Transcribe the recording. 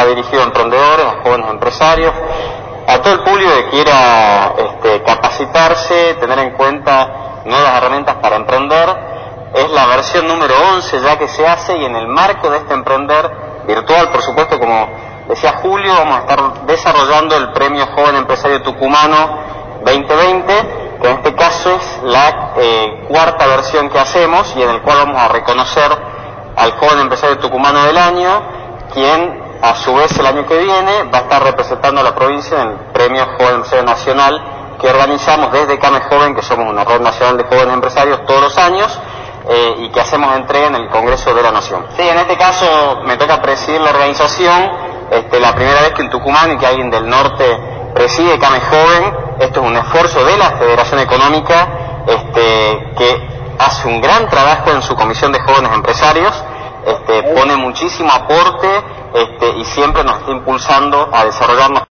dirigido a emprendedores, a jóvenes empresarios, a todo el público que quiera capacitarse, tener en cuenta nuevas herramientas para emprender. Es la versión número 11 ya que se hace, y en el marco de este emprender virtual, por supuesto, como decía Julio, vamos a estar desarrollando el Premio Joven Empresario Tucumano 2020, que en este caso es la cuarta versión que hacemos, y en el cual vamos a reconocer al Joven Empresario Tucumano del año, quien a su vez el año que viene va a estar representando a la provincia en el Premio Joven Empresario Nacional que organizamos desde CAME Joven, que somos una red nacional de jóvenes empresarios todos los años, y que hacemos entrega en el Congreso de la Nación. Sí, en este caso me toca presidir la organización, la primera vez que en Tucumán y que alguien del norte preside CAME Joven. Esto es un esfuerzo de la Federación Económica, que hace un gran trabajo en su Comisión de Jóvenes Empresarios, pone muchísimo aporte, y siempre nos está impulsando a desarrollarnos